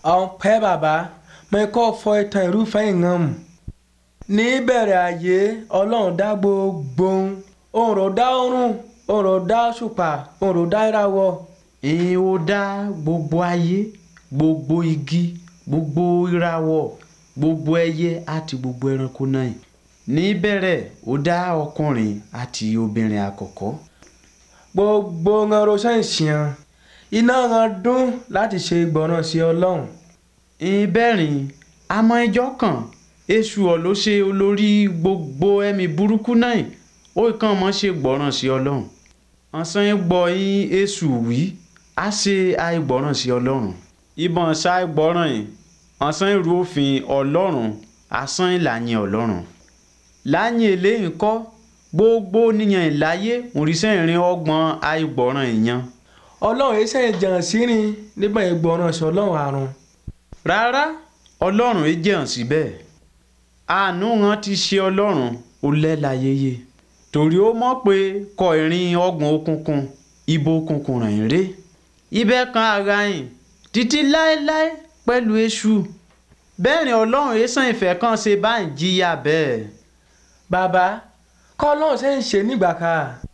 ọ̀pẹ́ bàbá mo kọ́ fọ ìtàn irúfẹ́ ìran mu. Ní ìbẹ̀rẹ̀ ayé Ọlọ́run dá gbogbo ohun rò dá ọ̀run, ohun rò dá òṣùpá, ohun rò dá ìràwọ̀. Ó dá gbogbo ayé, gbogbo igi, gbogbo ìràwọ̀, gbogbo ẹyẹ àti gbogbo ẹranko náà. Ní ìbẹ̀rẹ̀ ó dá ọkùnrin àti obìnrin àkọ́kọ́. Gbogbo wọn ro ṣẹ́ǹṣìàn iná wọn dún láti ṣe ìgbọràn sí Ọlọ́run. Ìbẹ̀rìn àmọ́ ìjọ kan èṣù ló ṣe olórí gbogbo ẹ̀mí burúkú náà. Ó kàn mọ́ ṣe gbọ́ràn sí Ọlọ́run. Ọ̀sán gbọ́ yín èṣù wí á ṣe àìgbọ́ràn sí Ọlọ́run. Ìbọn ṣàìgbọ́ràn yìí ọ̀sán ìrú òfin Ọlọ́run asán ìlànà Ọlọ́run. Láyìn eléyìí kọ́ gbogbo níyàn ìláyé òrìṣẹ́ ìrìn ọgbọ̀n àìgbọ́ràn èèyàn. Ọlọ́run ẹsẹ̀ ìjàn sírin nígbà ìgbọràn sí Ọlọ́run àrùn. Rárá Ọlọ́run ẹ jẹ́ hàn síbẹ̀. Àánú wọn ti ṣe Ọlọ́run ó lẹ́láyéyé. Torí ó mọ̀ pé kọ ìrìn ọgbọ̀n òkùnkùn ibo òkùnkùn rìn ré. Ibẹ̀ kan ara yìí títí láéláé pẹ̀lú èṣù. Bẹ́ẹ̀ ni Ọlọ́run ẹ̀sán ìfẹ́ kan ṣe bá ń jìyà bẹ́ẹ̀. Bàbá kọ́ Ọlọ́run ṣe ń ṣe nígbà ká.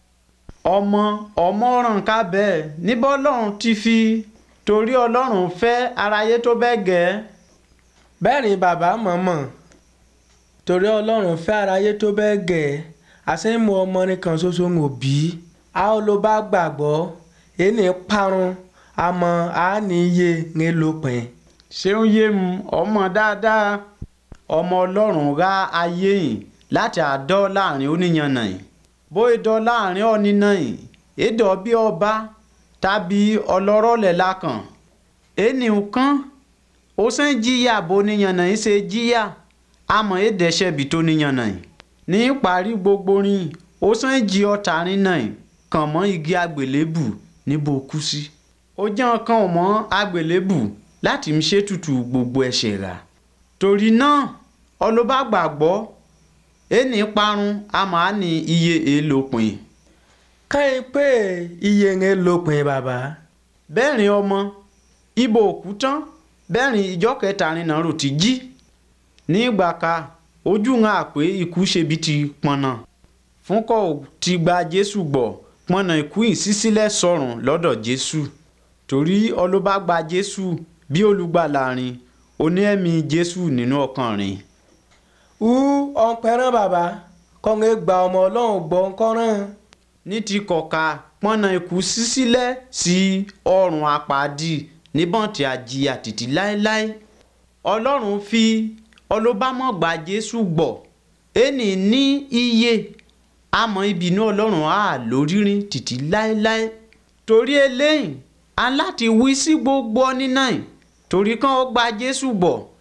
ọmọ ràn ká bẹ́ẹ̀ níbo Ọlọ́run ti fi torí Ọlọ́run fẹ́ aráyé tó bẹ́ẹ̀ gẹ́. Bẹ́ẹ̀ ni bàbá mọ̀mọ́ torí Ọlọ́run fẹ́ aráyé tó bẹ́ẹ̀ gẹ́ àṣẹ́mú ọmọ nìkan ṣoṣo ń bí. A ó ló bá gbàgbọ́ ẹni parun àmọ́ a ní iye ń lópin. Ṣé ń yé mu ọmọ dáadáa? Ọmọ Ọlọ́run rá ayé yìí láti àdọ́ láàrin oníyan náà. Bó ìdọ́ láàrin ọ̀nìnà yìí èdò bí ọba tàbí ọlọ́rọ̀ lẹ́la kan. Ènìyàn kan ó ṣe ń jìyà bó níyan náà ṣe jìyà àmọ́ èdèṣẹ́ bí tó níyan náà. Ní ìparí gbogbo rin ó ṣe ń jí ọ̀tá rin náà kàn mọ́ igi àgbélébù níbo kú sí. Ó jẹ́ ọ̀kan mọ́ àgbélébù láti ń ṣètùtù gbogbo ẹ̀ṣẹ̀ rà. Torí náà ọlọ́ba gbàgbọ́ ẹni parun àmọ́ á ní iye èlòpin. Káyìn pé iye ń lópin bàbá. Bẹ́ẹ̀rin ọmọ ibo òkú tán bẹ́ẹ̀rin ìjọ kẹtàrin náà rò ti jí. Ní ìgbà ka ojú ń hà pé ikú ṣebi ti pọnà. Fúnkọ́ ti gba Jésù gbọ́ pọnà ikú yìí sísílẹ̀ sọ̀rùn lọ́dọ̀ Jésù. Torí ọlọ́ba gba Jésù bí olùgbàlà rìn oní ẹ̀mí Jésù nínú ọkàn rìn. Ọ̀pẹ̀rán bàbá kọ́ńgé gba ọmọ Ọlọ́run gbọ́ ńkọ́rán. Ní ti kọ̀ka pọ́nà ikú sísílẹ̀ sí ọ̀run àpáàdì níbọn tí a jìyà títí láéláé. Ọlọ́run fi ọlọ́bámọ̀ gba Jésù gbọ́ ẹni ní iye àmọ́ ìbínú Ọlọ́run á lórírin títí láéláé. Torí eléyìí a láti wí sí gbogbo ọ̀nì náà torí kan ó gba Jésù gbọ́.